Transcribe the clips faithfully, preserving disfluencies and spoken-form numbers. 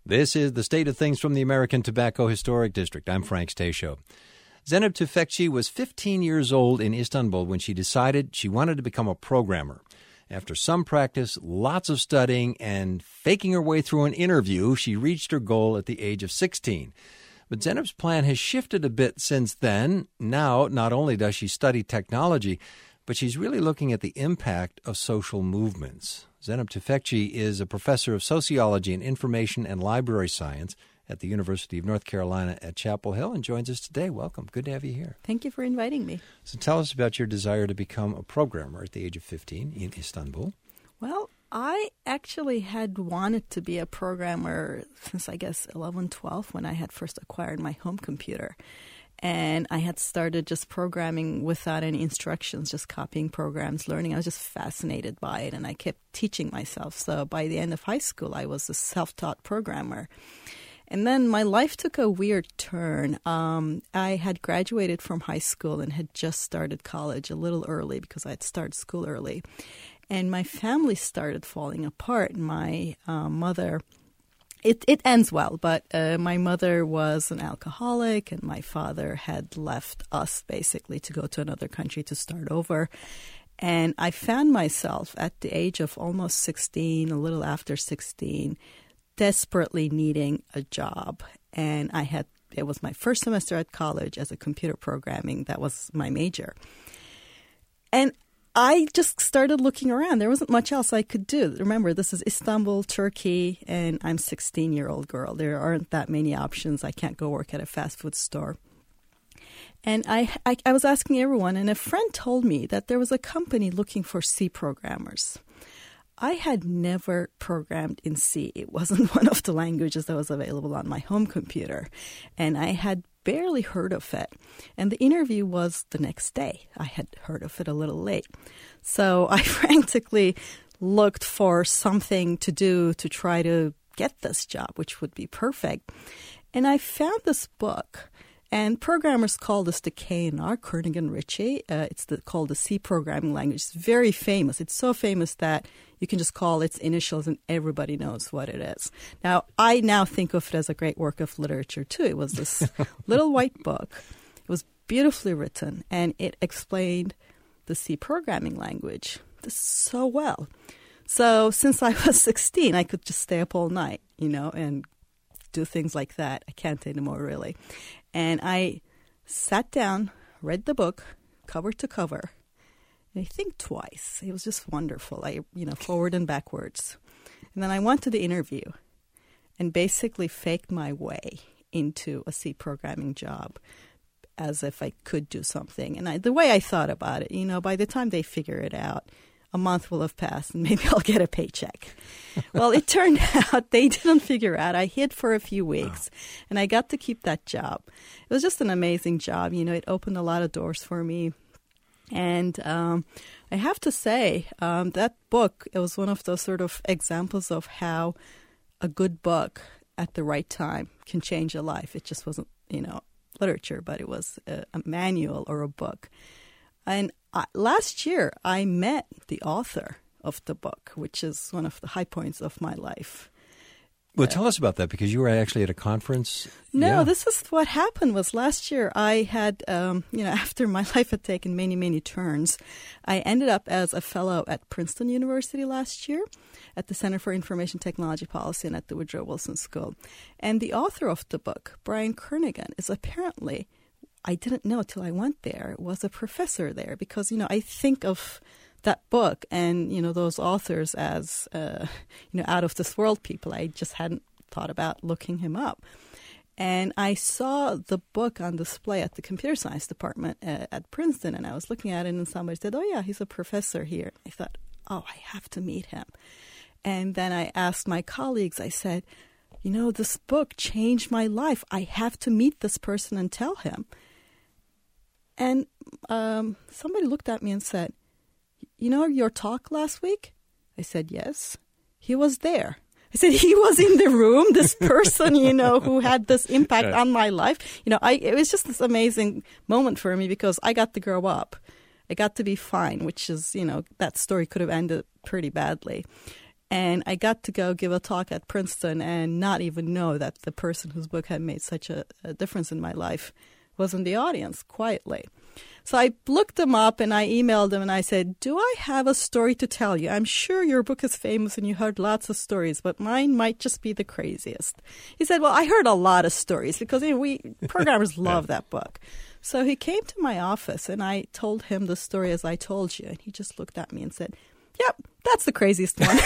This is The State of Things from the American Tobacco Historic District. I'm Frank Stasio. Zeynep Tufekci was fifteen years old in Istanbul when she decided she wanted to become a programmer. After some practice, lots of studying, and faking her way through an interview, she reached her goal at the age of sixteen. But Zeynep's plan has shifted a bit since then. Now, not only does she study technology, but she's really looking at the impact of social movements. Zeynep Tufekci is a professor of sociology and information and library science at the University of North Carolina at Chapel Hill and joins us today. Welcome. Good to have you here. Thank you for inviting me. So tell us about your desire to become a programmer at the age of fifteen in Istanbul. Well, I actually had wanted to be a programmer since, I guess, eleven, twelve, when I had first acquired my home computer. And I had started just programming without any instructions, just copying programs, learning. I was just fascinated by it, and I kept teaching myself. So by the end of high school, I was a self-taught programmer. And then my life took a weird turn. Um, I had graduated from high school and had just started college a little early because I had started school early. And my family started falling apart. My uh, mother... It it ends well, but uh, my mother was an alcoholic, and my father had left us basically to go to another country to start over. And I found myself at the age of almost sixteen, a little after sixteen, desperately needing a job. And I had it was my first semester at college as a computer programming. That was my major. And I just started looking around. There wasn't much else I could do. Remember, this is Istanbul, Turkey, and I'm a sixteen-year-old girl. There aren't that many options. I can't go work at a fast food store. And I, I, I was asking everyone, and a friend told me that there was a company looking for C programmers. I had never programmed in C. It wasn't one of the languages that was available on my home computer. And I had barely heard of it. And the interview was the next day. I had heard of it a little late. So I frantically looked for something to do to try to get this job, which would be perfect. And I found this book. And programmers call this the K N R, Kernighan Ritchie. Uh, it's the, called the C programming language. It's very famous. It's so famous that you can just call its initials and everybody knows what it is. Now, I now think of it as a great work of literature, too. It was this little white book. It was beautifully written, and it explained the C programming language so well. So since I was sixteen, I could just stay up all night, you know, and do things like that. I can't anymore, really. And I sat down, read the book, cover to cover, and I think twice. It was just wonderful. I, you know, forward and backwards. And then I went to the interview and basically faked my way into a C programming job as if I could do something. And I, the way I thought about it, you know, by the time they figure it out, a month will have passed and maybe I'll get a paycheck. Well, it turned out they didn't figure out. I hid for a few weeks and I got to keep that job. It was just an amazing job. You know, it opened a lot of doors for me. And um, I have to say, um, that book, it was one of those sort of examples of how a good book at the right time can change a life. It just wasn't, you know, literature, but it was a, a manual or a book. And uh, last year, I met the author of the book, which is one of the high points of my life. Well, tell us about that, because you were actually at a conference. No, yeah. This is what happened was last year I had, um, you know, after my life had taken many, many turns, I ended up as a fellow at Princeton University last year at the Center for Information Technology Policy and at the Woodrow Wilson School. And the author of the book, Brian Kernighan, is apparently, I didn't know till I went there, was a professor there because, you know, I think of that book and, you know, those authors as, uh, you know, out of this world people. I just hadn't thought about looking him up. And I saw the book on display at the computer science department uh, at Princeton, and I was looking at it and somebody said, oh, yeah, he's a professor here. I thought, oh, I have to meet him. And then I asked my colleagues, I said, you know, this book changed my life. I have to meet this person and tell him. And um, somebody looked at me and said, you know your talk last week? I said, yes. He was there. I said, he was in the room, this person, you know, who had this impact right. on my life. You know, I, it was just this amazing moment for me because I got to grow up. I got to be fine, which is, you know, that story could have ended pretty badly. And I got to go give a talk at Princeton and not even know that the person whose book had made such a, a difference in my life was in the audience quietly. So I looked him up and I emailed him and I said, do I have a story to tell you? I'm sure your book is famous and you heard lots of stories, but mine might just be the craziest. He said, well, I heard a lot of stories because you know, we programmers love that book. So he came to my office and I told him the story as I told you. And he just looked at me and said, yep, that's the craziest one.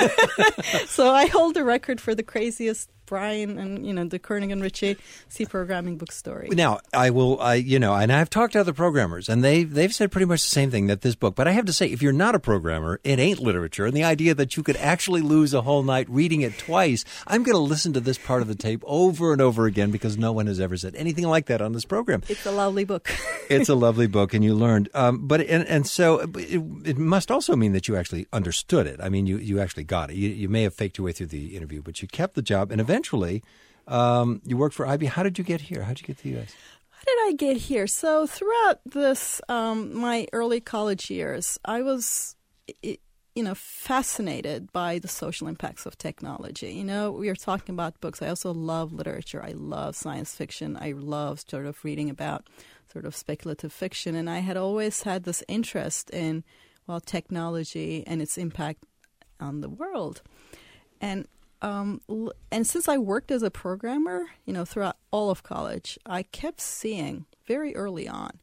So I hold the record for the craziest Brian and, you know, the Koenig and Ritchie C programming book story. Now, I will, I you know, and I've talked to other programmers, and they, they've said pretty much the same thing, that this book, but I have to say, if you're not a programmer, it ain't literature, and the idea that you could actually lose a whole night reading it twice, I'm going to listen to this part of the tape over and over again because no one has ever said anything like that on this program. It's a lovely book. It's a lovely book, and you learned. Um, but and, and so it, it must also mean that you actually understood it. I mean, you, you actually got it. You, you may have faked your way through the interview, but you kept the job, and eventually um, you worked for I B M. How did you get here? How did you get to the U S? How did I get here? So throughout this, um, my early college years, I was, you know, fascinated by the social impacts of technology. You know, we are talking about books. I also love literature. I love science fiction. I love sort of reading about sort of speculative fiction. And I had always had this interest in, well, technology and its impact on the world. And um, and since I worked as a programmer, you know, throughout all of college, I kept seeing very early on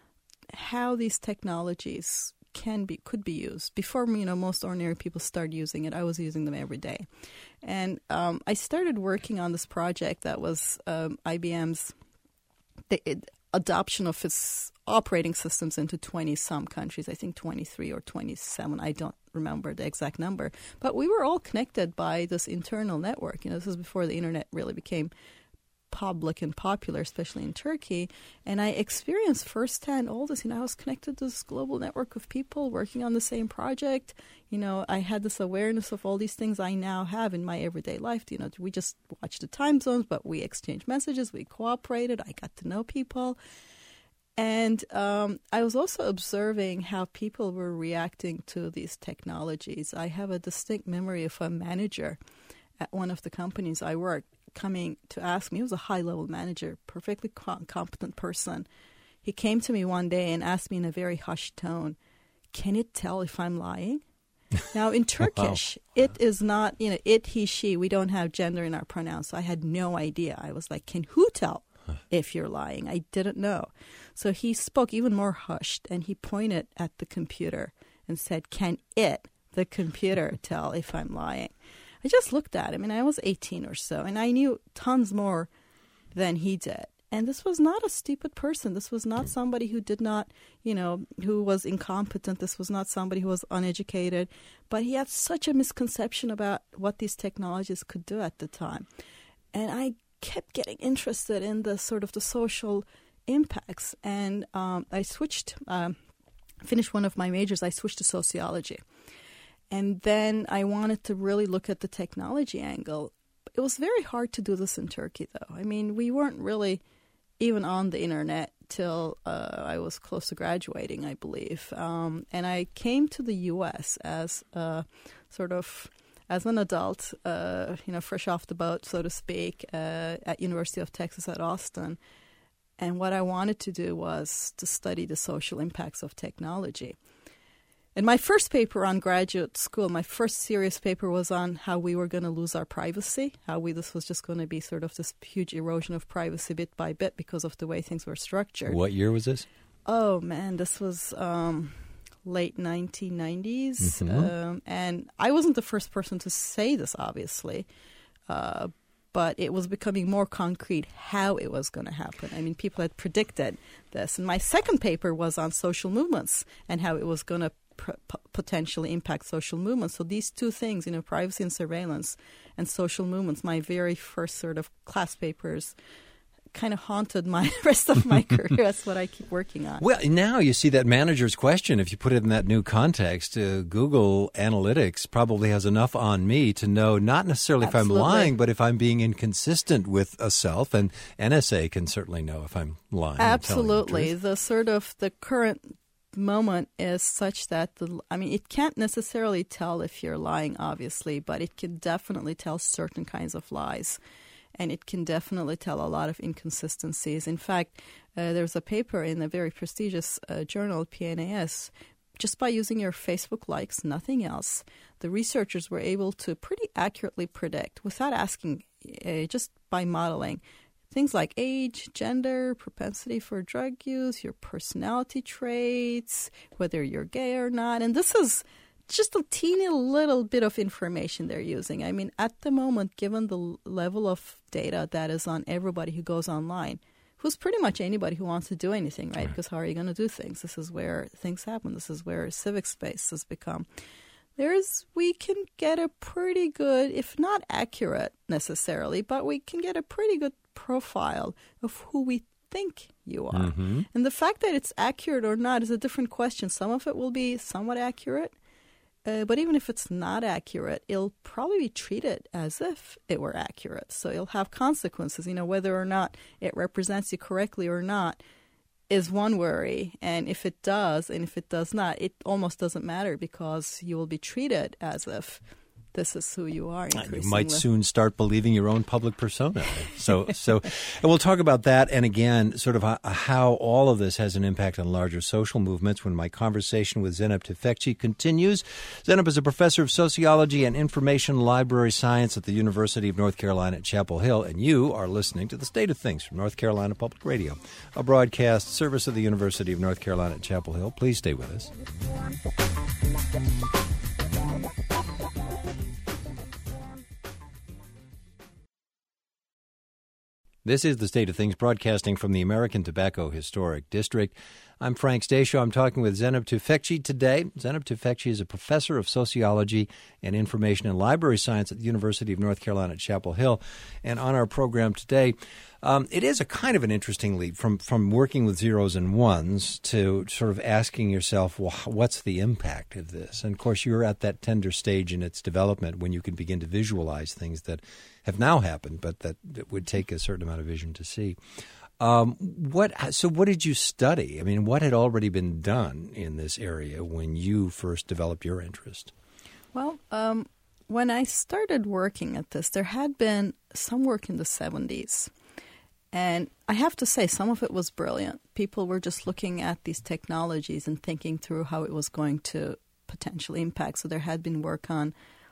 how these technologies can be could be used. Before, you know, most ordinary people start using it, I was using them every day. And um, I started working on this project that was um, I B M's the, it, adoption of its operating systems into twenty-some countries, I think twenty-three or twenty-seven. I don't remember the exact number. But we were all connected by this internal network. You know, this was before the internet really became public and popular, especially in Turkey. And I experienced firsthand all this. You know, I was connected to this global network of people working on the same project. You know, I had this awareness of all these things I now have in my everyday life. You know, we just watched the time zones, but we exchanged messages, we cooperated, I got to know people. And um, I was also observing how people were reacting to these technologies. I have a distinct memory of a manager at one of the companies I worked coming to ask me. He was a high-level manager, perfectly competent person. He came to me one day and asked me in a very hushed tone, can it tell if I'm lying? Now, in Turkish, wow. It is not, you know, it, he, she. We don't have gender in our pronouns. So I had no idea. I was like, can who tell if you're lying? I didn't know. So he spoke even more hushed, and he pointed at the computer and said, can it, the computer, tell if I'm lying? I just looked at him, and I was eighteen or so, and I knew tons more than he did. And this was not a stupid person. This was not somebody who did not, you know, who was incompetent. This was not somebody who was uneducated. But he had such a misconception about what these technologies could do at the time. And I kept getting interested in the sort of the social impacts. And um, I switched, um, finished one of my majors, I switched to sociology. And then I wanted to really look at the technology angle. It was very hard to do this in Turkey, though. I mean, we weren't really even on the internet till uh, I was close to graduating, I believe. Um, and I came to the U S as a sort of as an adult, uh, you know, fresh off the boat, so to speak, uh, at University of Texas at Austin. And what I wanted to do was to study the social impacts of technology. And my first paper on graduate school, my first serious paper was on how we were going to lose our privacy, how we this was just going to be sort of this huge erosion of privacy bit by bit because of the way things were structured. What year was this? Oh, man, this was um, late nineteen nineties. Mm-hmm. Um, and I wasn't the first person to say this, obviously, uh, but it was becoming more concrete how it was going to happen. I mean, people had predicted this. And my second paper was on social movements and how it was going to potentially impact social movements. So these two things, you know, privacy and surveillance and social movements, my very first sort of class papers kind of haunted my rest of my career. That's what I keep working on. Well, now you see that manager's question, if you put it in that new context, uh, Google Analytics probably has enough on me to know not necessarily Absolutely. if I'm lying, but if I'm being inconsistent with a self, and N S A can certainly know if I'm lying. Absolutely. The, the sort of the current moment is such that, the, I mean, it can't necessarily tell if you're lying, obviously, but it can definitely tell certain kinds of lies. And it can definitely tell a lot of inconsistencies. In fact, uh, there's a paper in a very prestigious uh, journal, P N A S. Just by using your Facebook likes, nothing else, the researchers were able to pretty accurately predict, without asking, uh, just by modeling, things like age, gender, propensity for drug use, your personality traits, whether you're gay or not. And this is just a teeny little bit of information they're using. I mean, at the moment, given the level of data that is on everybody who goes online, who's pretty much anybody who wants to do anything, right? right. Because how are you going to do things? This is where things happen. This is where civic space has become. There's, we can get a pretty good, if not accurate necessarily, but we can get a pretty good profile of who we think you are. Mm-hmm. And the fact that it's accurate or not is a different question. Some of it will be somewhat accurate. Uh, but even if it's not accurate, it'll probably be treated as if it were accurate. So it'll have consequences. You know, whether or not it represents you correctly or not is one worry. And if it does, and if it does not, it almost doesn't matter, because you will be treated as if this is who you are. You might soon start believing your own public persona. So, so, and we'll talk about that, and again, sort of how all of this has an impact on larger social movements when my conversation with Zeynep Tufekci continues. Zeynep is a professor of sociology and information library science at the University of North Carolina at Chapel Hill, and you are listening to The State of Things from North Carolina Public Radio, a broadcast service of the University of North Carolina at Chapel Hill. Please stay with us. This is The State of Things, broadcasting from the American Tobacco Historic District. I'm Frank Stasio. I'm talking with Zeynep Tufekci today. Zeynep Tufekci is a professor of sociology and information and library science at the University of North Carolina at Chapel Hill. And on our program today, um, it is a kind of an interesting leap from, from working with zeros and ones to sort of asking yourself, well, what's the impact of this? And, of course, you're at that tender stage in its development when you can begin to visualize things that have now happened, but that it would take a certain amount of vision to see. Um, what? So what did you study? I mean, what had already been done in this area when you first developed your interest? Well, um, when I started working at this, there had been some work in the seventies. And I have to say, some of it was brilliant. People were just looking at these technologies and thinking through how it was going to potentially impact. So there had been work on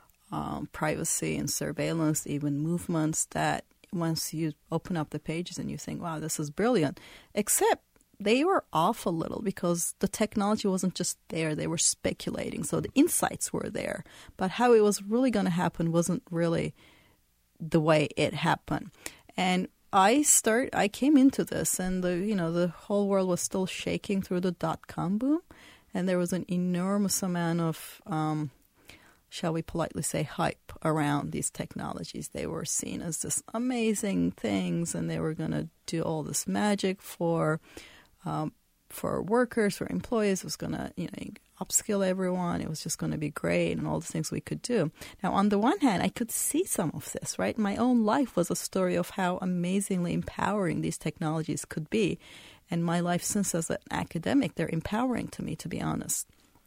Um, privacy and surveillance, even movements that once you open up the pages and you think, wow, this is brilliant, except they were off a little because the technology wasn't just there. They were speculating. So the insights were there. But how it was really going to happen wasn't really the way it happened. And I start. I came into this, and the you know the whole world was still shaking through the dot-com boom, and there was an enormous amount of um, shall we politely say, hype around these technologies. They were seen as this amazing things, and they were going to do all this magic for um, for workers, for employees. It was going to, you know, upskill everyone. It was just going to be great, and all the things we could do. Now, on the one hand, I could see some of this, right? My own life was a story of how amazingly empowering these technologies could be. And my life since as an academic, they're empowering to me, to be honest.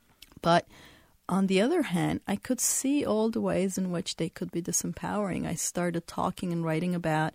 But on the other hand, I could see all the ways in which they could be disempowering. I started talking and writing about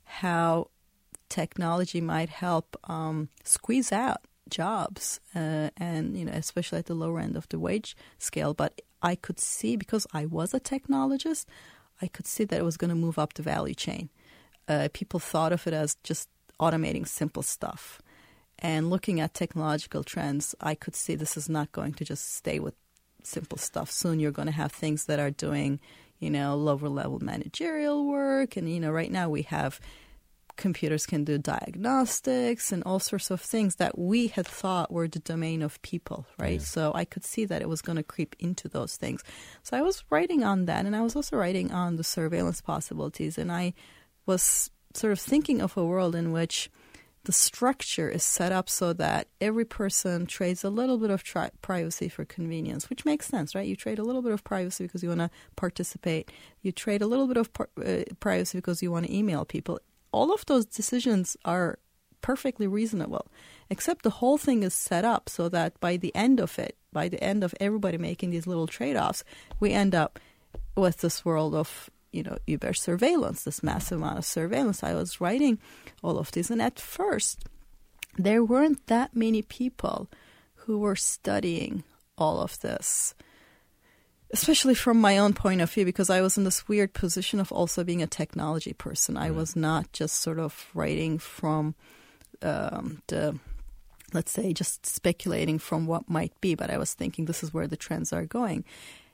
how technology might help um, squeeze out jobs, uh, and you know, especially at the lower end of the wage scale. But I could see, because I was a technologist, I could see that it was going to move up the value chain. Uh, people thought of it as just automating simple stuff. And looking at technological trends, I could see this is not going to just stay with simple stuff. Soon you're going to have things that are doing, you know, lower level managerial work. And, you know, right now we have computers can do diagnostics and all sorts of things that we had thought were the domain of people, right? Yeah. So I could see that it was going to creep into those things. So I was writing on that, and I was also writing on the surveillance possibilities. And I was sort of thinking of a world in which the structure is set up so that every person trades a little bit of tri- privacy for convenience, which makes sense, right? You trade a little bit of privacy because you want to participate. You trade a little bit of par- uh, privacy because you want to email people. All of those decisions are perfectly reasonable. Except the whole thing is set up so that by the end of it, by the end of everybody making these little trade-offs, we end up with this world of, you know, Uber surveillance, this massive amount of surveillance. I was writing all of this, and at first, there weren't that many people who were studying all of this, especially from my own point of view, because I was in this weird position of also being a technology person. I was not just sort of writing from um, the, let's say, just speculating from what might be, but I was thinking this is where the trends are going.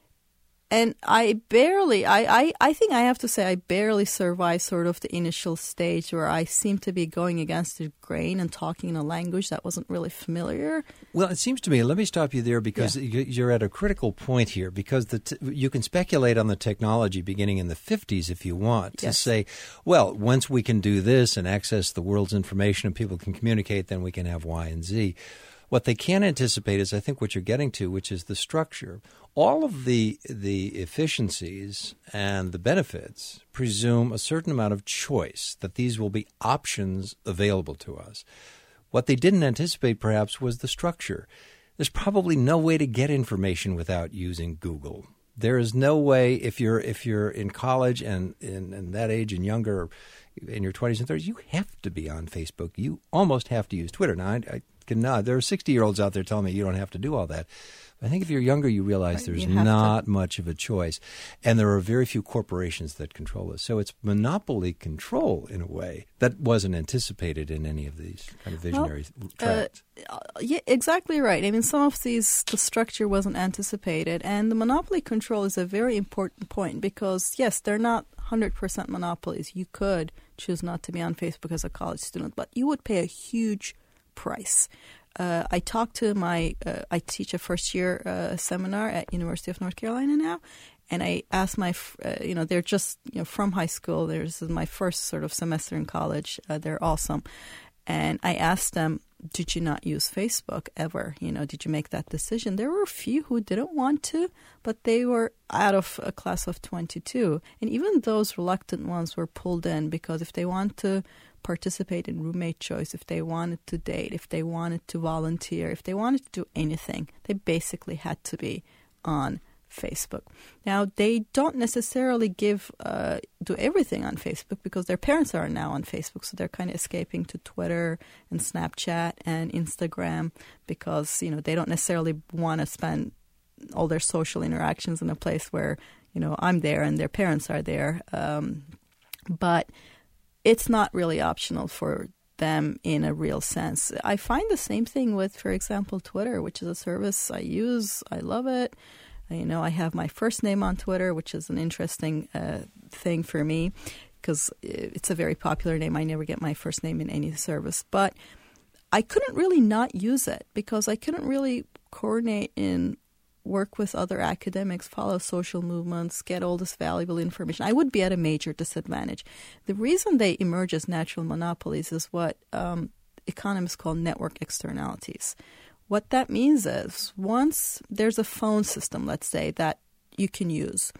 And I barely, I, I, I think I have to say I barely survived sort of the initial stage where I seemed to be going against the grain and talking in a language that wasn't really familiar. Well, it seems to me, let me stop you there because yeah. you're at a critical point here, because the t- you can speculate on the technology beginning in the fifties if you want to yes. say, well, once we can do this and access the world's information and people can communicate, then we can have Y and Z. What they can't anticipate is, I think, what you're getting to, which is the structure. All of the the efficiencies and the benefits presume a certain amount of choice, that these will be options available to us. What they didn't anticipate, perhaps, was the structure. There's probably no way to get information without using Google. There is no way, if you're if you're in college and in, in that age and younger, in your twenties and thirties, you have to be on Facebook. You almost have to use Twitter. Now, I, I can nod. There are sixty-year-olds out there telling me you don't have to do all that. But I think if you're younger, you realize right, there's you not to. much of a choice. And there are very few corporations that control this. So it's monopoly control, in a way, that wasn't anticipated in any of these kind of visionary well, tracks. Uh, yeah, exactly right. I mean, some of these, the structure wasn't anticipated. And the monopoly control is a very important point because, yes, they're not one hundred percent monopolies. You could choose not to be on Facebook as a college student, but you would pay a huge price. Uh, I talked to my, uh, I teach a first year uh, seminar at University of North Carolina now, and I asked my, uh, you know, they're just, you know, from high school. This is my first sort of semester in college. Uh, they're awesome. And I asked them, did you not use Facebook ever? You know, did you make that decision? There were a few who didn't want to, but they were out of a class of twenty-two. And even those reluctant ones were pulled in because if they want to participate in roommate choice, if they wanted to date, if they wanted to volunteer, if they wanted to do anything, they basically had to be on Facebook. Now, they don't necessarily give uh, do everything on Facebook because their parents are now on Facebook, so they're kind of escaping to Twitter and Snapchat and Instagram because, you know, they don't necessarily want to spend all their social interactions in a place where, you know, I'm there and their parents are there. Um, but it's not really optional for them in a real sense. I find the same thing with, for example, Twitter, which is a service I use. I love it. You know, I have my first name on Twitter, which is an interesting uh, thing for me because it's a very popular name. I never get my first name in any service. But I couldn't really not use it because I couldn't really coordinate and work with other academics, follow social movements, get all this valuable information. I would be at a major disadvantage. The reason they emerge as natural monopolies is what um, economists call network externalities. What that means is once there's a phone system, let's say, that you can use,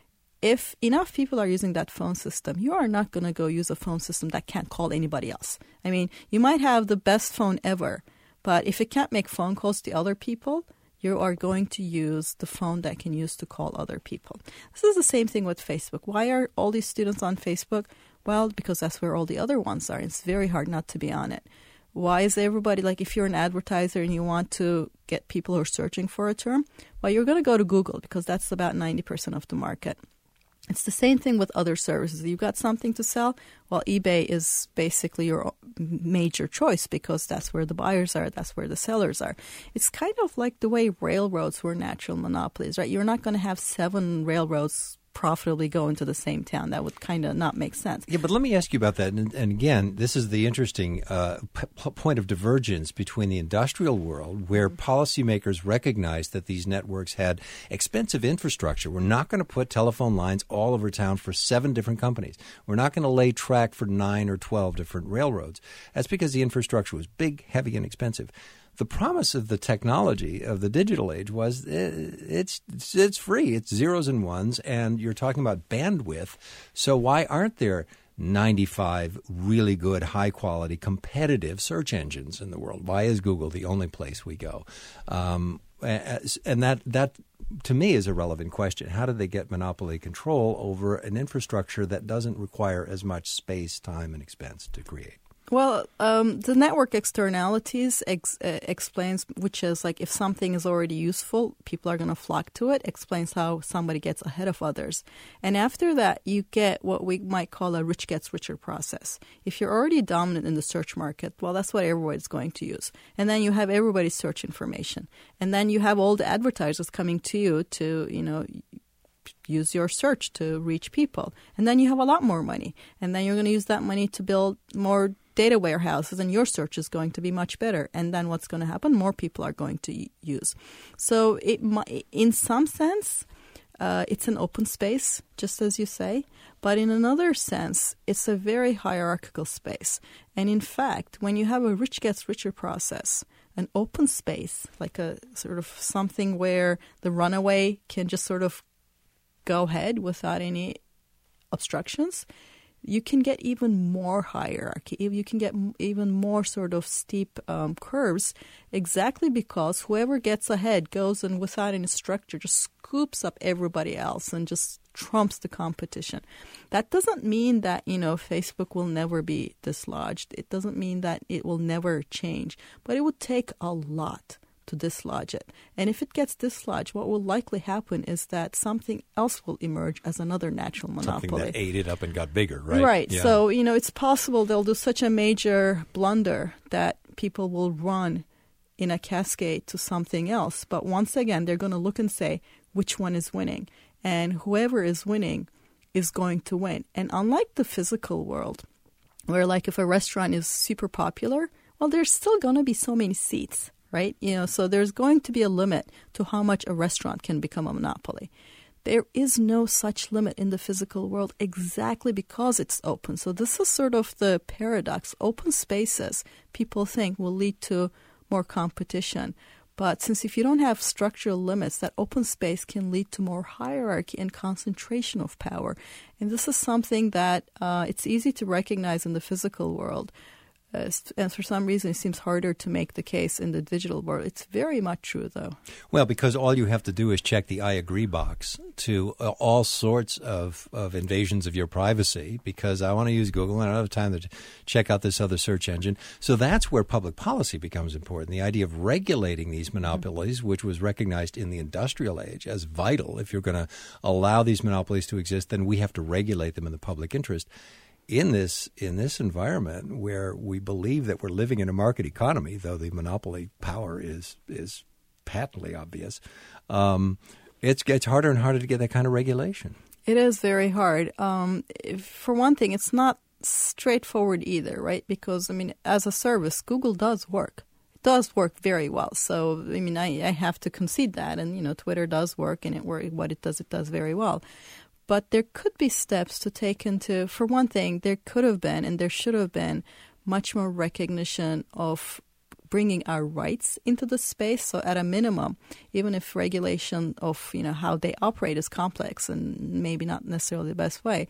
if enough people are using that phone system, you are not going to go use a phone system that can't call anybody else. I mean, you might have the best phone ever, but if it can't make phone calls to other people, you are going to use the phone that can use to call other people. This is the same thing with Facebook. Why are all these students on Facebook? Well, because that's where all the other ones are. It's very hard not to be on it. Why is everybody, like if you're an advertiser and you want to get people who are searching for a term, well, you're going to go to Google because that's about ninety percent of the market. It's the same thing with other services. You've got something to sell, well, eBay is basically your major choice because that's where the buyers are, that's where the sellers are. It's kind of like the way railroads were natural monopolies, right? You're not going to have seven railroads profitably go into the same town. That would kind of not make sense. Yeah, but let me ask you about that. And, and again, this is the interesting uh, p- point of divergence between the industrial world, where policymakers recognized that these networks had expensive infrastructure. We're not going to put telephone lines all over town for seven different companies. We're not going to lay track for nine or twelve different railroads. That's because the infrastructure was big, heavy, and expensive. The promise of the technology of the digital age was it's it's free. It's zeros and ones, and you're talking about bandwidth. So why aren't there ninety-five really good, high-quality, competitive search engines in the world. Why is Google the only place we go? Um, and that, that, to me, is a relevant question. How do they get monopoly control over an infrastructure that doesn't require as much space, time, and expense to create? Well, um, the network externalities ex- uh, explains, which is like if something is already useful, people are going to flock to it, explains how somebody gets ahead of others. And after that, you get what we might call a rich gets richer process. If you're already dominant in the search market, well, that's what everybody's going to use. And then you have everybody's search information. And then you have all the advertisers coming to you to, you know, use your search to reach people. And then you have a lot more money. And then you're going to use that money to build more data warehouses, and your search is going to be much better. And then what's going to happen? More people are going to use. So it, in some sense, uh, it's an open space, just as you say. But in another sense, it's a very hierarchical space. And in fact, when you have a rich gets richer process, an open space, like a sort of something where the runaway can just sort of go ahead without any obstructions, you can get even more hierarchy. You can get even more sort of steep um, curves, exactly because whoever gets ahead goes and without any structure just scoops up everybody else and just trumps the competition. That doesn't mean that, you know, Facebook will never be dislodged. It doesn't mean that it will never change. But it would take a lot to dislodge it. And if it gets dislodged, what will likely happen is that something else will emerge as another natural monopoly. Something that ate it up and got bigger, right? Right. Yeah. So, you know, it's possible they'll do such a major blunder that people will run in a cascade to something else. But once again, they're going to look and say, which one is winning? And whoever is winning is going to win. And unlike the physical world, where like if a restaurant is super popular, well, there's still going to be so many seats. Right? You know, so there's going to be a limit to how much a restaurant can become a monopoly. There is no such limit in the physical world exactly because it's open. So this is sort of the paradox. Open spaces, people think, will lead to more competition. But since if you don't have structural limits, that open space can lead to more hierarchy and concentration of power. And this is something that uh, it's easy to recognize in the physical world. Uh, and for some reason, it seems harder to make the case in the digital world. It's very much true, though. Well, because all you have to do is check the I agree box to uh, all sorts of, of invasions of your privacy, because I want to use Google and I don't have time to check out this other search engine. So that's where public policy becomes important. The idea of regulating these monopolies, mm-hmm. which was recognized in the industrial age as vital. If you're going to allow these monopolies to exist, then we have to regulate them in the public interest. In this in this environment where we believe that we're living in a market economy, though the monopoly power is is patently obvious, um, it's it's harder and harder to get that kind of regulation. It is very hard. Um, if, for one thing, it's not straightforward either, right? Because, I mean, as a service, Google does work. It does work very well. So, I mean, I, I have to concede that. And, you know, Twitter does work, and it work, what it does, it does very well. But there could be steps to take into, for one thing, there could have been and there should have been much more recognition of bringing our rights into the space. So at a minimum, even if regulation of, you know, how they operate is complex and maybe not necessarily the best way,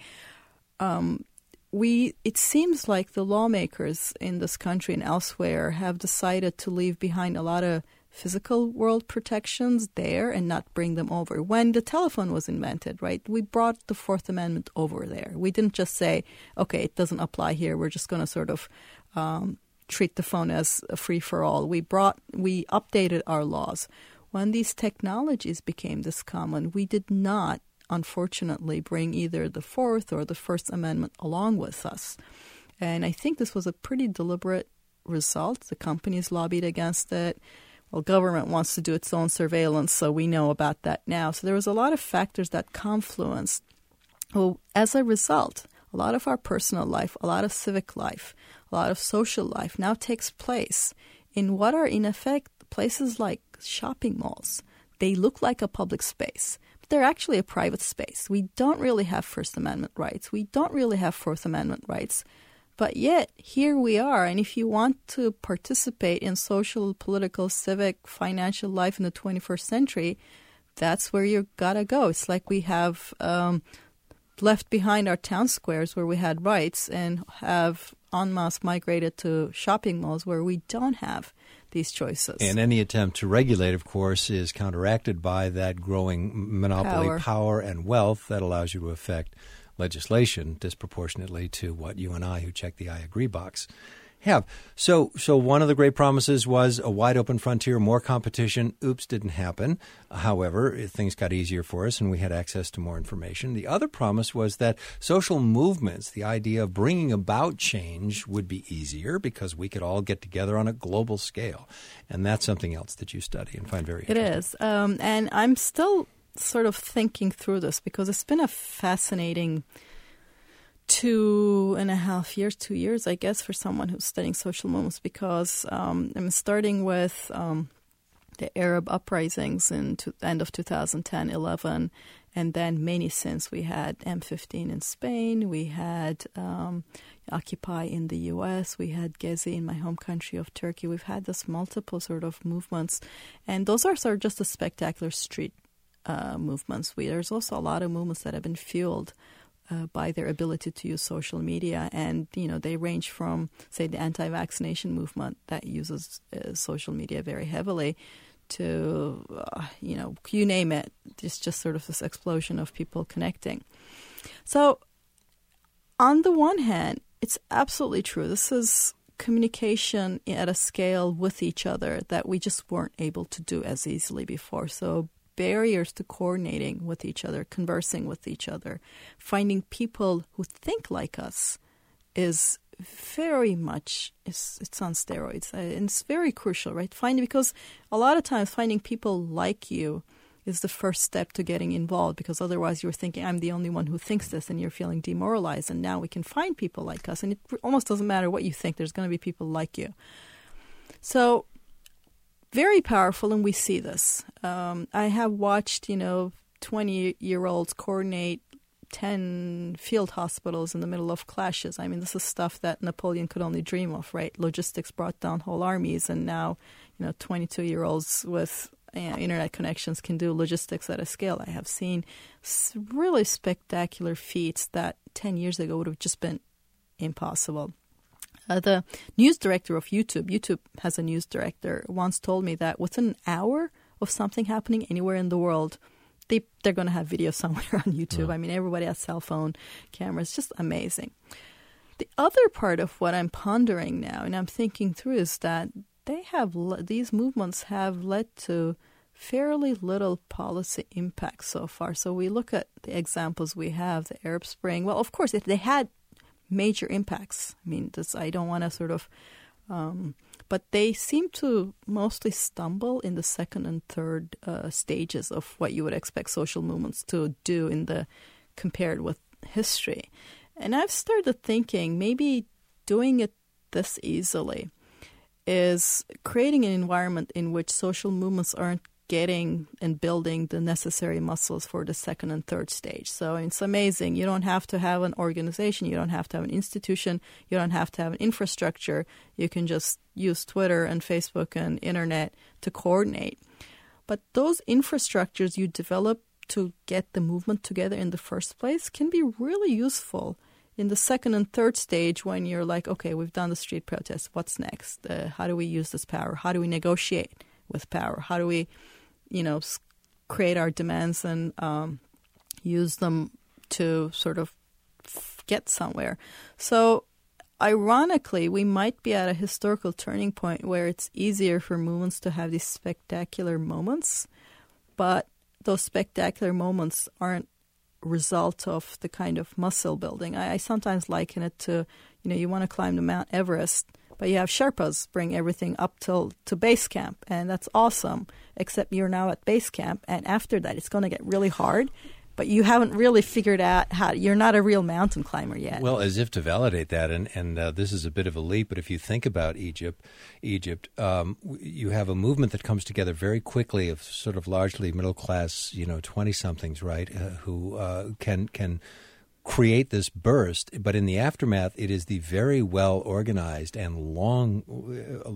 um, we it seems like the lawmakers in this country and elsewhere have decided to leave behind a lot of physical world protections there and not bring them over. When the telephone was invented, right, we brought the Fourth Amendment over there. We didn't just say, okay, it doesn't apply here. We're just going to sort of um, treat the phone as a free-for-all. We brought, we updated our laws. When these technologies became this common, we did not, unfortunately, bring either the Fourth or the First Amendment along with us. And I think this was a pretty deliberate result. The companies lobbied against it. Well, government wants to do its own surveillance, so we know about that now. So there was a lot of factors that confluenced. Well, as a result, a lot of our personal life, a lot of civic life, a lot of social life now takes place in what are, in effect, places like shopping malls. They look like a public space, but they're actually a private space. We don't really have First Amendment rights. We don't really have Fourth Amendment rights. But yet, here we are, and if you want to participate in social, political, civic, financial life in the twenty-first century, that's where you gotta go. It's like we have um, left behind our town squares where we had rights and have en masse migrated to shopping malls where we don't have these choices. And any attempt to regulate, of course, is counteracted by that growing monopoly Power. power and wealth that allows you to affect legislation disproportionately to what you and I, who check the I agree box, have. So so one of the great promises was a wide open frontier, more competition. Oops, didn't happen. However, things got easier for us and we had access to more information. The other promise was that social movements, the idea of bringing about change, would be easier because we could all get together on a global scale. And that's something else that you study and find very It interesting. is. Um, and I'm still sort of thinking through this because it's been a fascinating two and a half years, two years, I guess, for someone who's studying social movements because um, I'm starting with um, the Arab uprisings in the end of two thousand ten, eleven, and then many since. We had M fifteen in Spain, we had um, Occupy in the U S, we had Gezi in my home country of Turkey. We've had this multiple sort of movements, and those are sort of just the spectacular street uh, movements. We, there's also a lot of movements that have been fueled Uh, by their ability to use social media. And, you know, they range from, say, the anti-vaccination movement that uses uh, social media very heavily to, uh, you know, you name it. It's just sort of this explosion of people connecting. So on the one hand, it's absolutely true. This is communication at a scale with each other that we just weren't able to do as easily before. So barriers to coordinating with each other, conversing with each other, finding people who think like us is very much, it's, it's on steroids. And it's very crucial, right? Finding, because a lot of times finding people like you is the first step to getting involved, because otherwise you're thinking, I'm the only one who thinks this, and you're feeling demoralized. And now we can find people like us. And it almost doesn't matter what you think. There's going to be people like you. So very powerful, and we see this. Um, I have watched, you know, twenty-year-olds coordinate ten field hospitals in the middle of clashes. I mean, this is stuff that Napoleon could only dream of, right? Logistics brought down whole armies, and now, you know, twenty-two-year-olds with you know, internet connections can do logistics at a scale. I have seen really spectacular feats that ten years ago would have just been impossible. Uh, the news director of YouTube, YouTube has a news director, once told me that within an hour of something happening anywhere in the world, they, they're going to have video somewhere on YouTube. Yeah. I mean, everybody has cell phone cameras. Just amazing. The other part of what I'm pondering now, and I'm thinking through, is that they have le- these movements have led to fairly little policy impact so far. So we look at the examples we have, the Arab Spring. Well, of course, if they had major impacts. I mean, this, I don't want to sort of, um, but they seem to mostly stumble in the second and third uh, stages of what you would expect social movements to do in the compared with history. And I've started thinking maybe doing it this easily is creating an environment in which social movements aren't getting and building the necessary muscles for the second and third stage. So it's amazing. You don't have to have an organization. You don't have to have an institution. You don't have to have an infrastructure. You can just use Twitter and Facebook and internet to coordinate. But those infrastructures you develop to get the movement together in the first place can be really useful in the second and third stage when you're like, okay, we've done the street protest. What's next? Uh, how do we use this power? How do we negotiate with power? How do we you know, create our demands and um, use them to sort of f- get somewhere. So ironically, we might be at a historical turning point where it's easier for movements to have these spectacular moments, but those spectacular moments aren't a result of the kind of muscle building. I, I sometimes liken it to, you know, you want to climb the Mount Everest, but you have Sherpas bring everything up till to base camp, and that's awesome, except you're now at base camp, and after that it's going to get really hard, but you haven't really figured out how, you're not a real mountain climber yet. Well, as if to validate that, and, and uh, this is a bit of a leap, but if you think about Egypt, Egypt, um, you have a movement that comes together very quickly of sort of largely middle-class, you know, twenty-somethings, right, uh, who uh, can can... create this burst, but in the aftermath, it is the very well organized and long,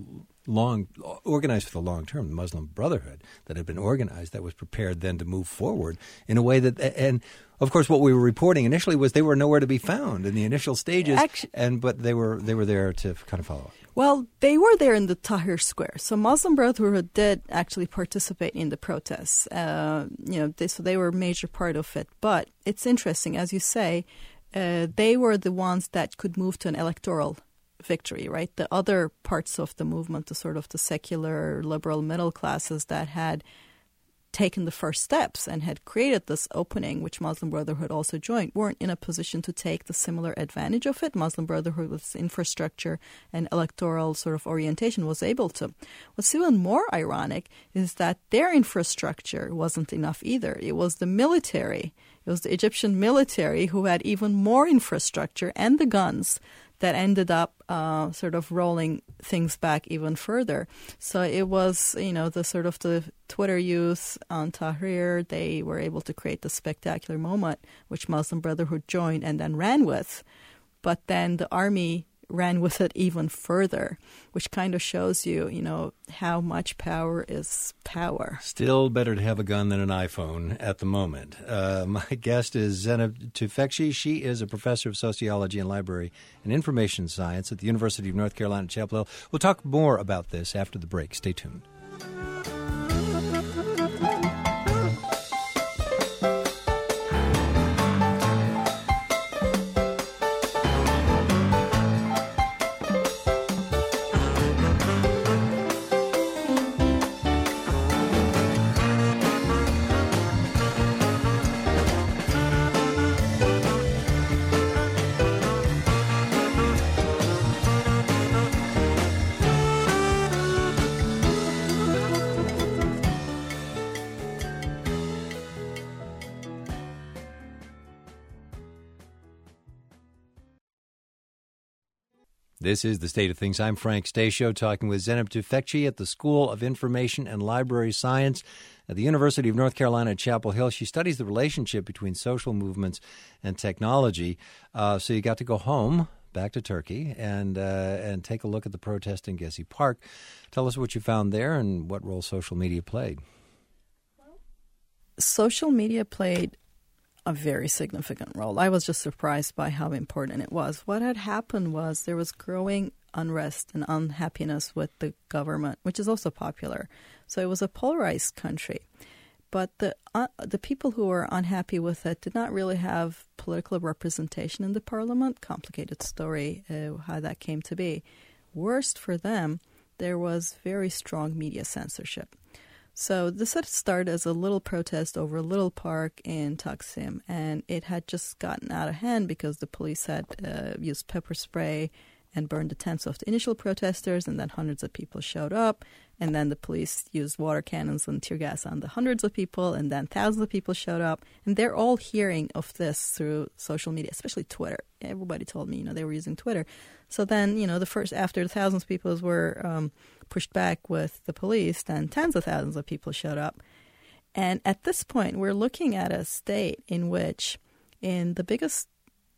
long organized for the long term, the Muslim Brotherhood that had been organized, that was prepared then to move forward in a way that, and of course, what we were reporting initially was they were nowhere to be found in the initial stages, Actually, and but they were they were there to kind of follow up. Well, they were there in the Tahrir Square. So Muslim Brotherhood did actually participate in the protests. Uh, you know, they, so they were a major part of it. But it's interesting, as you say, uh, they were the ones that could move to an electoral victory, right? The other parts of the movement, the sort of the secular, liberal middle classes that had taken the first steps and had created this opening, which Muslim Brotherhood also joined, weren't in a position to take the similar advantage of it. Muslim Brotherhood, with its infrastructure and electoral sort of orientation, was able to. What's even more ironic is that their infrastructure wasn't enough either. It was the military, it was the Egyptian military who had even more infrastructure and the guns that ended up uh, sort of rolling things back even further. So it was, you know, the sort of the Twitter youth on Tahrir, they were able to create the spectacular moment, which Muslim Brotherhood joined and then ran with. But then the army ran with it even further, which kind of shows you, you know, how much power is power. Still better to have a gun than an iPhone at the moment. Uh, my guest is Zeynep Tufekci. She is a professor of sociology and library and information science at the University of North Carolina, Chapel Hill. We'll talk more about this after the break. Stay tuned. This is The State of Things. I'm Frank Stasio, talking with Zeynep Tufekci at the School of Information and Library Science at the University of North Carolina at Chapel Hill. She studies the relationship between social movements and technology. Uh, so you got to go home, back to Turkey, and uh, and take a look at the protest in Gezi Park. Tell us what you found there and what role social media played. Social media played a very significant role. I was just surprised by how important it was. What had happened was there was growing unrest and unhappiness with the government, which is also popular. So it was a polarized country. But the uh, the people who were unhappy with it did not really have political representation in the parliament. Complicated story uh, how that came to be. Worst for them, there was very strong media censorship. So this had started as a little protest over a little park in Taksim, and it had just gotten out of hand because the police had uh, used pepper spray and burned the tents of the initial protesters, and then hundreds of people showed up, and then the police used water cannons and tear gas on the hundreds of people, and then thousands of people showed up, and they're all hearing of this through social media, especially Twitter. Everybody told me, you know, they were using Twitter. So then, you know, the first, after the thousands of people were um, pushed back with the police, then tens of thousands of people showed up. And at this point, we're looking at a state in which, in the biggest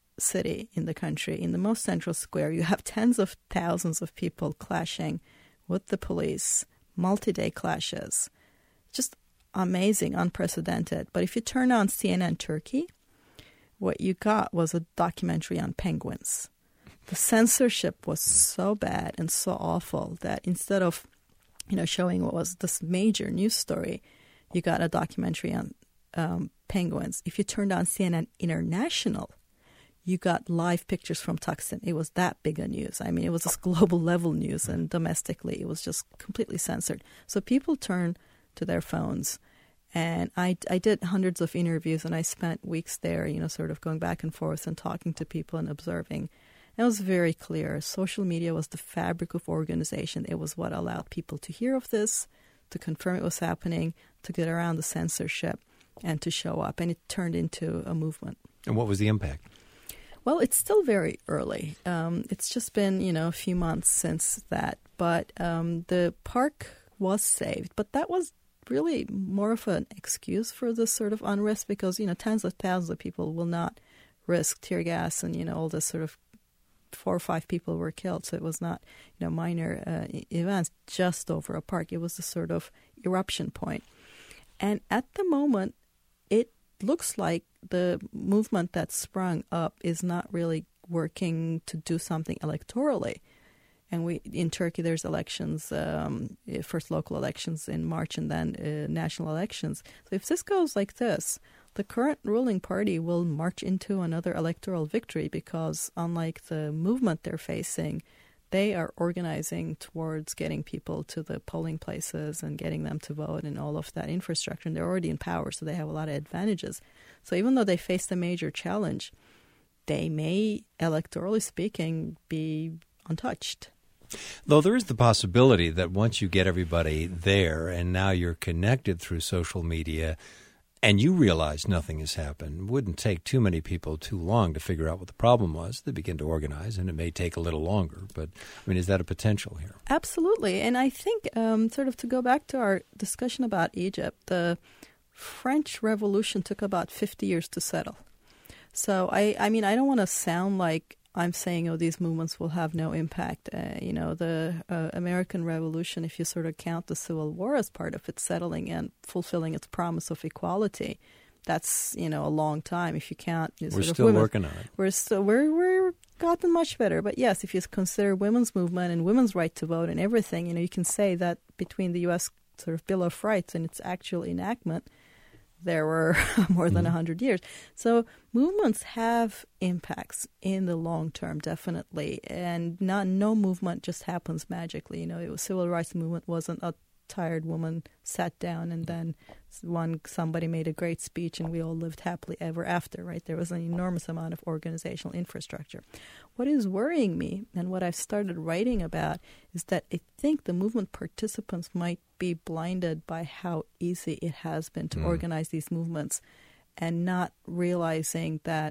city in the country, in the most central square, you have tens of thousands of people clashing with the police, multi-day clashes. Just amazing, unprecedented. But if you turn on C N N Turkey, what you got was a documentary on penguins. The censorship was so bad and so awful that instead of, you know, showing what was this major news story, you got a documentary on um, penguins. If you turned on C N N International, you got live pictures from Taksim. It was that big a news. I mean, it was this global level news, and domestically, it was just completely censored. So people turned to their phones. And I, I did hundreds of interviews, and I spent weeks there, you know, sort of going back and forth and talking to people and observing. And it was very clear. Social media was the fabric of organization. It was what allowed people to hear of this, to confirm it was happening, to get around the censorship, and to show up. And it turned into a movement. And what was the impact? Well, it's still very early. Um, it's just been, you know, a few months since that. But um, the park was saved. But that was really more of an excuse for this sort of unrest because, you know, tens of thousands of people will not risk tear gas and, you know, all this sort of four or five people were killed. So it was not, you know, minor uh, events just over a park. It was a sort of eruption point. And at the moment, it looks like the movement that sprung up is not really working to do something electorally. And we in Turkey, there's elections, um, first local elections in March and then uh, national elections. So if this goes like this, the current ruling party will march into another electoral victory because unlike the movement they're facing, they are organizing towards getting people to the polling places and getting them to vote and all of that infrastructure. And they're already in power, so they have a lot of advantages. So even though they face the major challenge, they may, electorally speaking, be untouched. Though there is the possibility that once you get everybody there and now you're connected through social media and you realize nothing has happened, it wouldn't take too many people too long to figure out what the problem was. They begin to organize, and it may take a little longer. But, I mean, is that a potential here? Absolutely. And I think um, sort of to go back to our discussion about Egypt, the French Revolution took about fifty years to settle. So, I, I mean, I don't want to sound like I'm saying, oh, these movements will have no impact. Uh, you know, the uh, American Revolution, if you sort of count the Civil War as part of it settling and fulfilling its promise of equality, that's, you know, a long time. If you count, we're sort still of women, working on it. We're still we're we're gotten much better. But yes, if you consider women's movement and women's right to vote and everything, you know, you can say that between the U S sort of Bill of Rights and its actual enactment, there were more than a hundred years. So movements have impacts in the long term, definitely. And not no movement just happens magically. You know, it was civil rights movement wasn't a tired woman sat down and then one somebody made a great speech and we all lived happily ever after, right? There was an enormous amount of organizational infrastructure. What is worrying me and what I've started writing about is that I think the movement participants might be blinded by how easy it has been to mm. organize these movements and not realizing that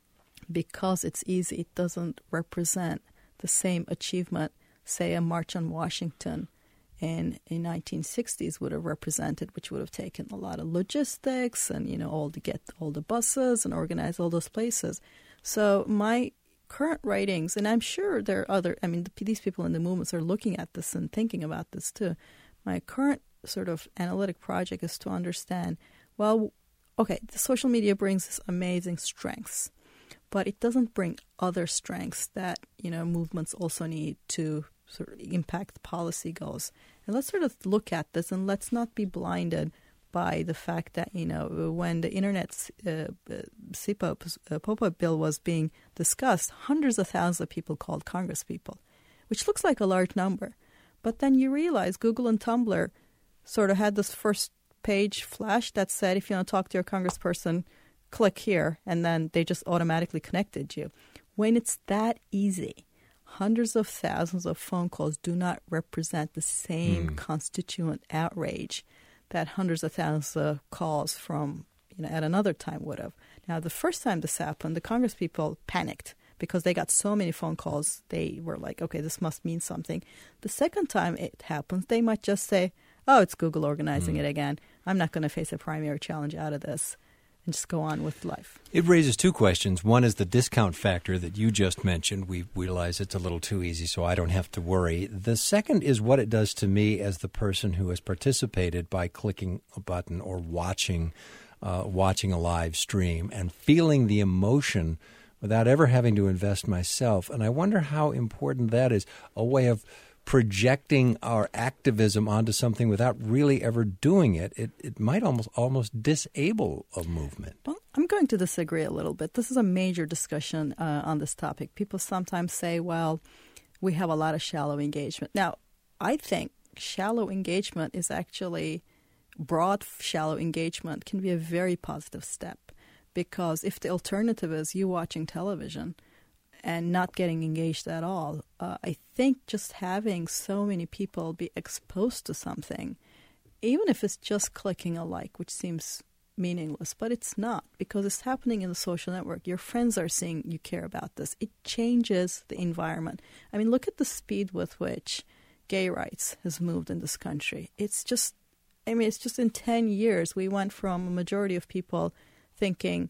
because it's easy, it doesn't represent the same achievement, say a March on Washington in in nineteen sixties would have represented, which would have taken a lot of logistics and, you know, all to get all the buses and organize all those places. So my current writings, and I'm sure there are other, I mean, the, these people in the movements are looking at this and thinking about this too. My current sort of analytic project is to understand, well, okay, the social media brings this amazing strengths, but it doesn't bring other strengths that, you know, movements also need to sort of impact policy goals. And let's sort of look at this and let's not be blinded by the fact that, you know, when the Internet uh, C P O P, uh, P O P A bill was being discussed, hundreds of thousands of people called Congress people, which looks like a large number. But then you realize Google and Tumblr sort of had this first page flash that said, if you want to talk to your congressperson, click here, and then they just automatically connected you. When it's that easy, hundreds of thousands of phone calls do not represent the same mm. constituent outrage that hundreds of thousands of calls from, you know, at another time would have. Now, the first time this happened, the Congress people panicked because they got so many phone calls. They were like, okay, this must mean something. The second time it happens, they might just say, oh, it's Google organizing mm. it again. I'm not going to face a primary challenge out of this. And just go on with life. It raises two questions. One is the discount factor that you just mentioned. We realize it's a little too easy, so I don't have to worry. The second is what it does to me as the person who has participated by clicking a button or watching, uh, watching a live stream and feeling the emotion without ever having to invest myself. And I wonder how important that is, a way of projecting our activism onto something without really ever doing it. It it might almost almost disable a movement. Well, I'm going to disagree a little bit. This is a major discussion uh, on this topic. People sometimes say, well, we have a lot of shallow engagement. Now, I think shallow engagement is actually, broad shallow engagement can be a very positive step, because if the alternative is you watching television and not getting engaged at all, uh, I think just having so many people be exposed to something, even if it's just clicking a like, which seems meaningless, but it's not, because it's happening in the social network. Your friends are seeing you care about this. It changes the environment. I mean, look at the speed with which gay rights has moved in this country. It's just, I mean, it's just in ten years, we went from a majority of people thinking,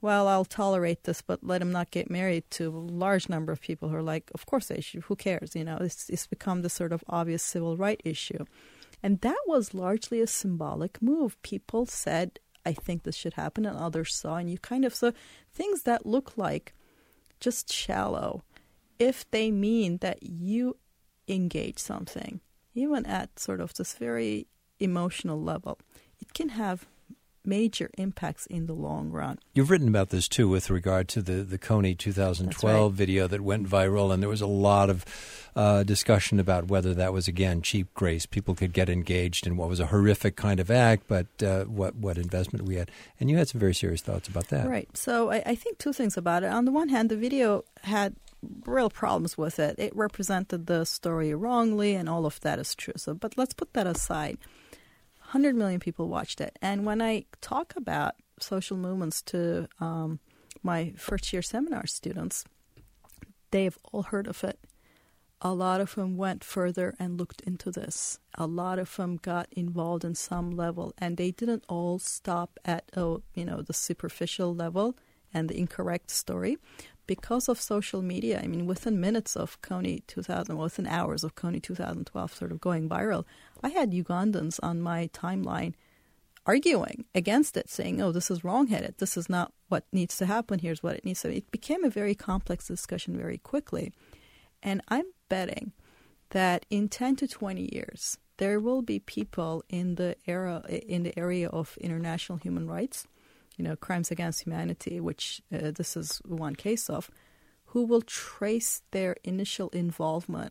well, I'll tolerate this, but let him not get married, to a large number of people who are like, of course they should, who cares? You know, it's, it's become this sort of obvious civil rights issue. And that was largely a symbolic move. People said, I think this should happen, and others saw, and you kind of saw things that look like just shallow, if they mean that you engage something, even at sort of this very emotional level, it can have major impacts in the long run. You've written about this, too, with regard to the, the Kony two thousand twelve right. video that went viral, and there was a lot of uh, discussion about whether that was, again, cheap grace. People could get engaged in what was a horrific kind of act, but uh, what, what investment we had. And you had some very serious thoughts about that. Right. So I, I think two things about it. On the one hand, the video had real problems with it. It represented the story wrongly, and all of that is true. So, but let's put that aside. one hundred million people watched it. And when I talk about social movements to um, my first-year seminar students, they've all heard of it. A lot of them went further and looked into this. A lot of them got involved in some level, and they didn't all stop at, oh, you know, the superficial level and the incorrect story. Because of social media, I mean, within minutes of Kony two thousand, within hours of Kony two thousand twelve sort of going viral, I had Ugandans on my timeline arguing against it, saying, oh, this is wrong-headed. This is not what needs to happen. Here's what it needs to be. It became a very complex discussion very quickly. And I'm betting that in ten to twenty years, there will be people in the era in the area of international human rights, you know, crimes against humanity, which uh, this is one case of, who will trace their initial involvement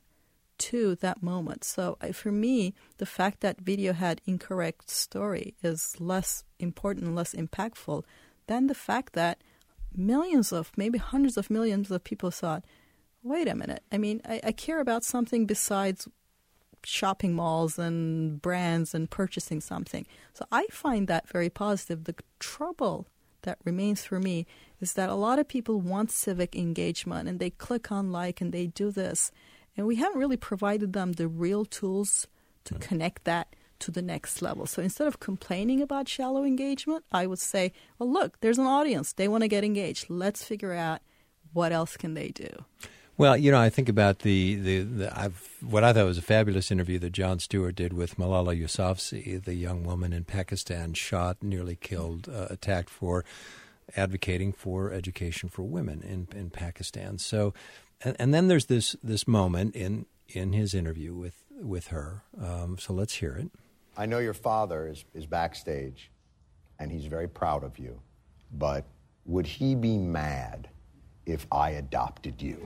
to that moment. So uh, for me, the fact that video had incorrect story is less important, less impactful than the fact that millions of, maybe hundreds of millions of people thought, wait a minute, I mean, I, I care about something besides shopping malls and brands and purchasing something. So I find that very positive. The trouble that remains for me is that a lot of people want civic engagement, and they click on like and they do this. And we haven't really provided them the real tools to connect that to the next level. So instead of complaining about shallow engagement, I would say, well, look, there's an audience. They want to get engaged. Let's figure out what else can they do. Well, you know, I think about the, the, the I've, what I thought was a fabulous interview that Jon Stewart did with Malala Yousafzai, the young woman in Pakistan shot, nearly killed, uh, attacked for advocating for education for women in, in Pakistan. So, and, and then there's this this moment in, in his interview with, with her. Um, so let's hear it. I know your father is, is backstage, and he's very proud of you, but would he be mad if I adopted you?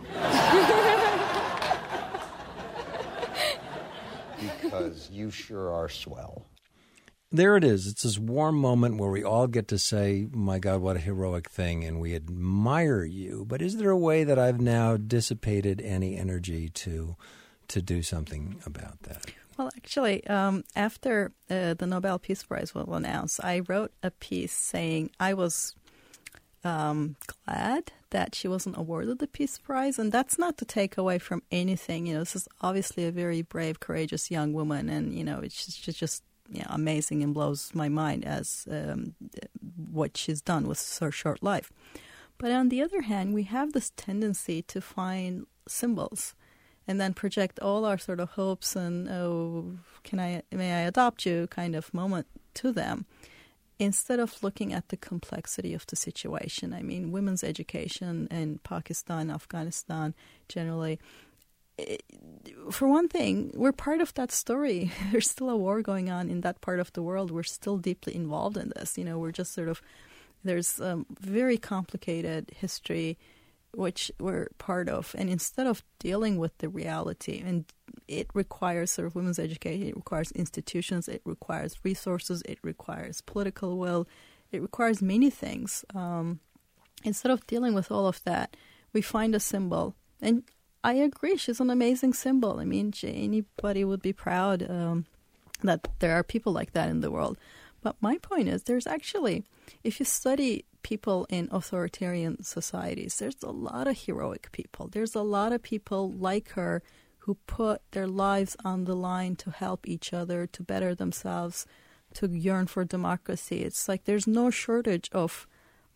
Because you sure are swell. There it is. It's this warm moment where we all get to say, my God, what a heroic thing, and we admire you. But is there a way that I've now dissipated any energy to to do something about that? Well, actually, um, after uh, the Nobel Peace Prize was announced, I wrote a piece saying I was um, glad that she wasn't awarded the Peace Prize. And that's not to take away from anything. You know, this is obviously a very brave, courageous young woman. And, you know, it's just, it's just you know, amazing and blows my mind as um, what she's done with her short life. But on the other hand, we have this tendency to find symbols and then project all our sort of hopes and, oh, can I, may I adopt you kind of moment to them, instead of looking at the complexity of the situation. I mean, women's education in Pakistan, Afghanistan, generally, it, for one thing, we're part of that story. There's still a war going on in that part of the world. We're still deeply involved in this. You know, we're just sort of, there's a very complicated history which we're part of. And instead of dealing with the reality, and it requires sort of women's education, it requires institutions, it requires resources, it requires political will, it requires many things. Um, instead of dealing with all of that, we find a symbol. And I agree, she's an amazing symbol. I mean, anybody would be proud um, that there are people like that in the world. But my point is, there's actually, if you study people in authoritarian societies, there's a lot of heroic people. There's a lot of people like her who put their lives on the line to help each other, to better themselves, to yearn for democracy. It's like there's no shortage of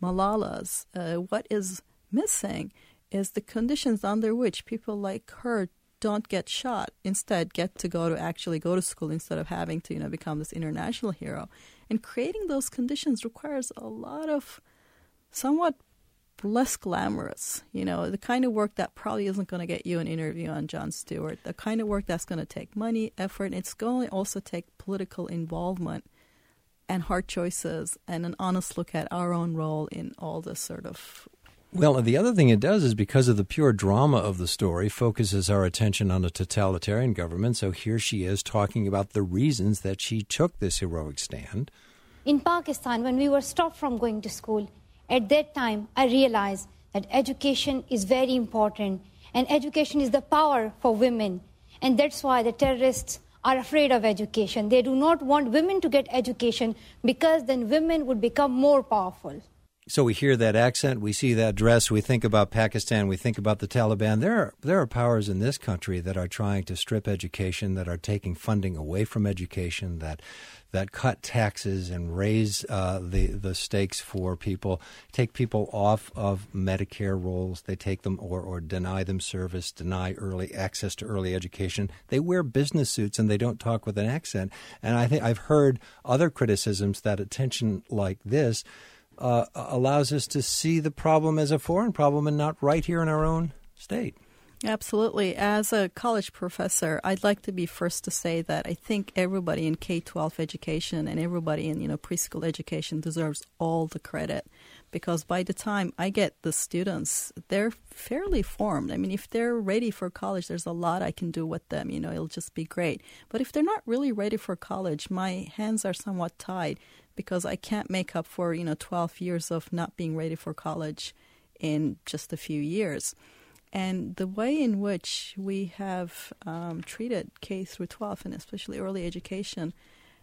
Malala's. Uh, what is missing is the conditions under which people like her don't get shot, instead get to go to actually go to school instead of having to, you know, become this international hero. And creating those conditions requires a lot of somewhat less glamorous, you know, the kind of work that probably isn't going to get you an interview on Jon Stewart, the kind of work that's going to take money, effort, and it's going to also take political involvement and hard choices and an honest look at our own role in all this sort of. Well, the other thing it does is because of the pure drama of the story, focuses our attention on a totalitarian government. So here she is talking about the reasons that she took this heroic stand. In Pakistan, when we were stopped from going to school, at that time, I realized that education is very important, and education is the power for women. And that's why the terrorists are afraid of education. They do not want women to get education because then women would become more powerful. So we hear that accent, we see that dress, we think about Pakistan, we think about the Taliban. There are, there are powers in this country that are trying to strip education, that are taking funding away from education, that that cut taxes and raise uh, the, the stakes for people, take people off of Medicare rolls. They take them or, or deny them service, deny early access to early education. They wear business suits and they don't talk with an accent. And I think I've heard other criticisms that attention like this Uh, allows us to see the problem as a foreign problem and not right here in our own state. Absolutely. As a college professor, I'd like to be first to say that I think everybody in K twelve education and everybody in, you know, preschool education deserves all the credit, because by the time I get the students, they're fairly formed. I mean, if they're ready for college, there's a lot I can do with them. You know, it'll just be great. But if they're not really ready for college, my hands are somewhat tied, because I can't make up for, you know, twelve years of not being ready for college in just a few years. And the way in which we have um, treated K through twelve, and especially early education,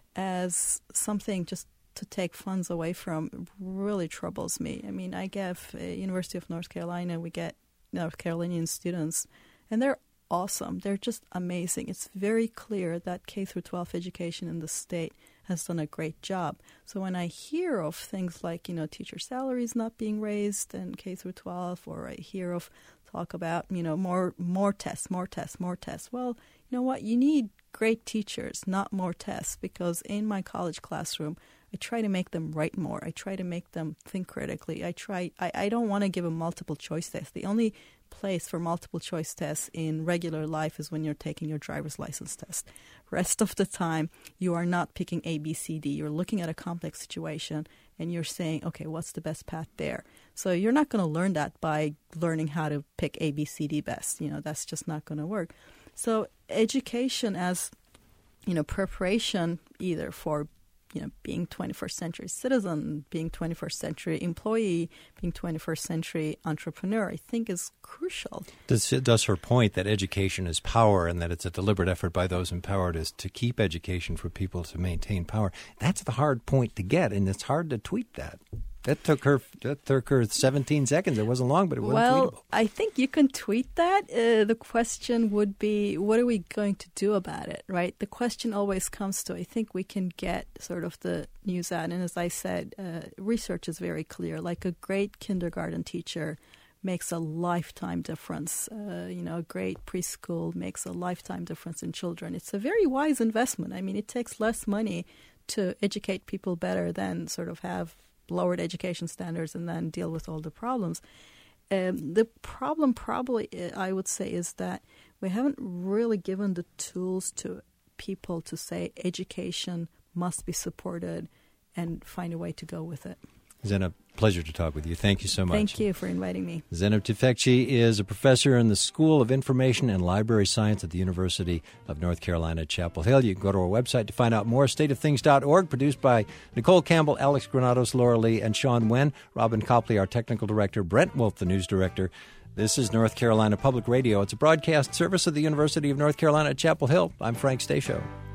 as something just to take funds away from really troubles me. I mean, I give uh, University of North Carolina, we get North Carolinian students, and they're awesome. They're just amazing. It's very clear that K through twelve education in the state has done a great job. So when I hear of things like, you know, teacher salaries not being raised in K through twelve, or I hear of talk about, you know, more more tests, more tests, more tests. Well, you know what? You need great teachers, not more tests, because in my college classroom, I try to make them write more. I try to make them think critically. I try. I, I don't want to give a multiple choice test. The only place for multiple choice tests in regular life is when you're taking your driver's license test. Rest of the time, you are not picking A, B, C, D. You're looking at a complex situation and you're saying, okay, what's the best path there? So you're not going to learn that by learning how to pick A, B, C, D best. You know, that's just not going to work. So education as, you know, preparation either for, you know, being twenty-first century citizen, being twenty-first century employee, being twenty-first century entrepreneur, I think is crucial. Does, does her point that education is power and that it's a deliberate effort by those empowered is to keep education for people to maintain power? That's the hard point to get, and it's hard to tweet that. That took her that took her seventeen seconds. It wasn't long, but it wasn't well, tweetable. I think you can tweet that. Uh, the question would be, what are we going to do about it, right? The question always comes to, I think we can get sort of the news out. And as I said, uh, research is very clear. Like a great kindergarten teacher makes a lifetime difference. Uh, you know, a great preschool makes a lifetime difference in children. It's a very wise investment. I mean, it takes less money to educate people better than sort of have lowered education standards and then deal with all the problems. Um, the problem probably, I would say, is that we haven't really given the tools to people to say education must be supported and find a way to go with it. Zena, pleasure to talk with you. Thank you so much. Thank you for inviting me. Zena Tufekci is a professor in the School of Information and Library Science at the University of North Carolina, Chapel Hill. You can go to our website to find out more, state of things dot org, produced by Nicole Campbell, Alex Granados, Laura Lee, and Sean Wen. Robin Copley, our technical director. Brent Wolf, the news director. This is North Carolina Public Radio. It's a broadcast service of the University of North Carolina at Chapel Hill. I'm Frank Stasio.